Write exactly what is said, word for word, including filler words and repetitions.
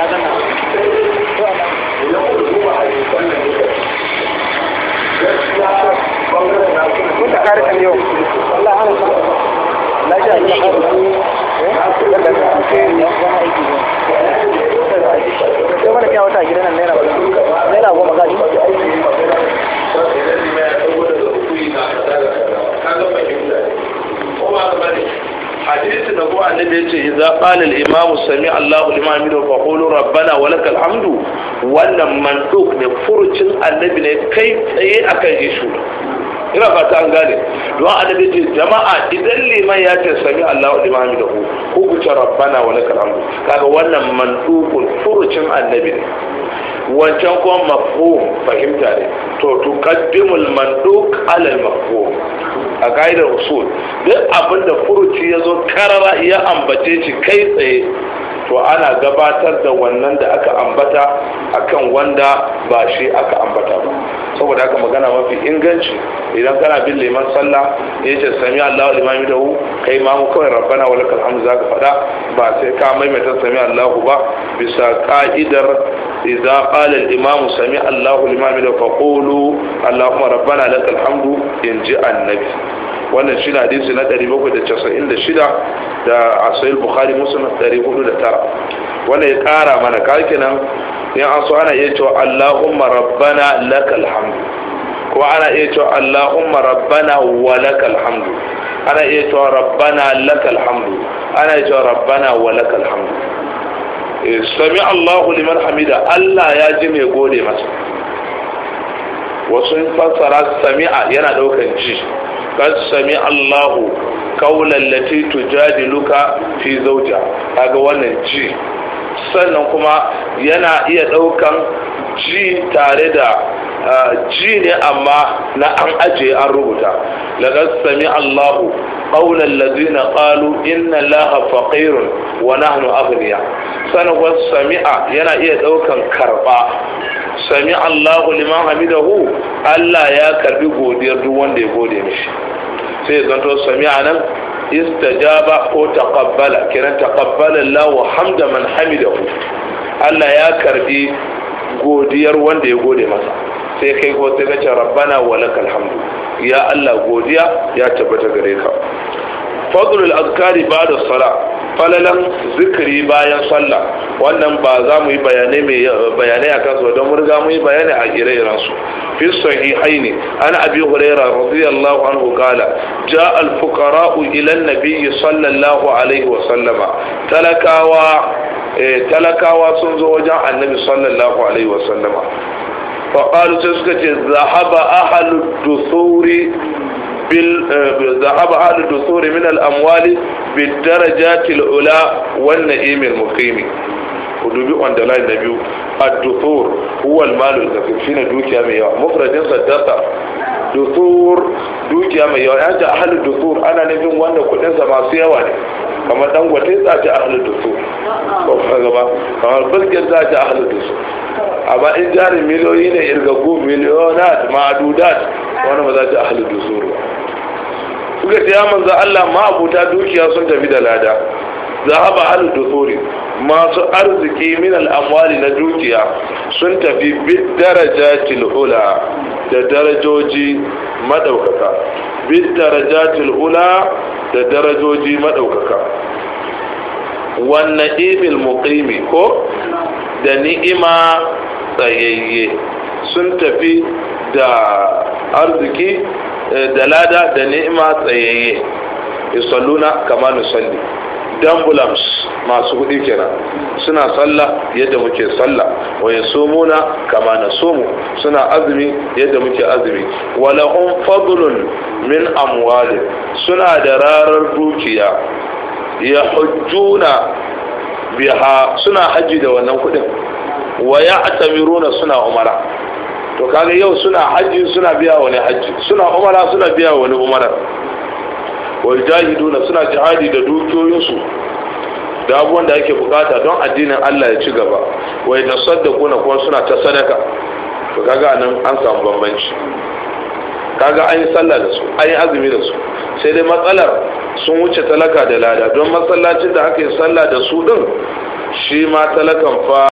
na gana to ana ko ta kare kan yau Allah ana sa la ja ya kare eh da da ke ya ga aiki ne sai mana kai wata gidan nan naira naira goma gadi hadisi da kuma annabi yace idza qala al-imam sami Allahu liman hamidahu fa qulu rabbana wa lakal hamdu wannan manduk ne furucin annabi ne kai tsaye akan ishu ina fata an gane don annabi ce jama'a idan liman ya ce sami Allahu liman hamidahu ku ku ce rabbana wa lakal hamdu kaga wannan mandukul furucin annabi ne wancan kuma mafhum fahimta ne to tuqaddimul manduk ala al-mafhum a ƙa'idar usul duk abinda furuci ya zo karara ya ambace shi kai tsaye to ana gabatar da wannan da aka ambata akan wanda ba shi aka ambata ba saboda haka magana mafi inganci idan kana bin liman sallah ya ce sami Allahu liman hamidahu kai ma mu kawai rabbana wa lakal hamdu zaka faɗa ba sai ka maimaita sami Allahu ba bisa ka'idar idza qala al-imam sami Allahu liman hamidahu fa qulu Allahumma rabbana lakal hamdu in ji annabi wannan shi hadisi na ɗari bakwai da casa'in da shida da asayil bukhari muslim ɗari hudu da tara wannan ya ƙara mana kakinan in an so ana iya cewa Allahumma rabbana lakal hamdu ko ana iya cewa Allahumma rabbana wa lakal hamdu ana iya cewa rabbana lakal hamdu ana iya cewa rabbana wa lakal hamdu sami Allahu liman hamida Allah ya ji mai gode masa wasu fassara sami'a yana daukan ji kad sami Allahu qawlan lati tujadiluka fi zawja kaga wannan ji sannan kuma yana iya daukan ji tare da ji ne amma na an aje an rubuta laqad sami Allahu qawlan ladina qalu inna Allaha faqirun wa nahnu aghniya sannan kuma sami'a yana iya daukan karba sami Allahu liman hamidahu Allah ya karbi godiyar duk wanda ya gode mishi sai ya zanto sami anan istajaba ko taqabbala kiran taqabbala Allahu hamda man hamidahu Allah ya karbi godiyar wanda ya gode masa sai kai ko sai ka ce rabbana wa lakal hamdu ya Allah godiya ya tabbata gare ka fadlul azkari ba'da salat falalan zikiri bayan sallah wannan ba za mu yi bayanai mai bayanai akan su don mun riga mu yi bayani a ire-iren su fi sahihaini an abi hurairah radiyallahu anhu qala jaa al fuqara ila an-nabiy sallallahu alaihi wa sallama talakawa talakawa sun zo wajen annabi sallallahu alaihi wa sallama fa qalu sai suka ce zahaba ahlud dusuri ذهب أهل الدثور من الأموال بالدرجات العلى والنعيم المقيم ودوبي عند الله النبي الدثور هو المال الكثير فينا دوكيا ميوا مفرد صدقة دثور دوكيا ميوا يعني أهل الدثور أنا نبي وانا كنت سما سيواني كما دعوا تيجي أهل الدثور كما كما بلغت تيجي أهل الدثور amma in jari miliyoyi ne irgagu miliyonat ma'adudat wani ba za ta ahalu dusuru suka ce ya manzo Allah ma abuta dukiya sun tafi da lada zahaba ahalu dusuri masu arziki min al'amwali na dukiya sun tafi bid darajatil ula da darajoji madaukaka bid darajatil ula da darajoji madaukaka wannan ibil muqimi ko da ni'ima tsayayye sun tafi da arziki da lada da ni'ima tsayayye isalluna kama nusalli dambulams masu kudi kenan suna sallah yadda muke sallah wa yasumuna kama nasumu suna azumi yadda muke azumi walahum fadlun min amwali suna da rarar dukiya yahujjuna biha suna haji da wannan kudin wa ya'tamiruna suna umara to kaga yau suna haji suna biya wani haji suna umara suna biya wani umara wa jahiduna suna jihadi da dukiyoyinsu da abubuwan da ake bukata don addinin Allah ya ci gaba wa yatasaddaquna kuma suna ta sadaka to kaga anan an samu bambanci kaga an yi sallah da su an yi azumi da su sai dai matsalar sun wuce talaka da lada don masallacin da aka yi sallah da su din shi ma talakan fa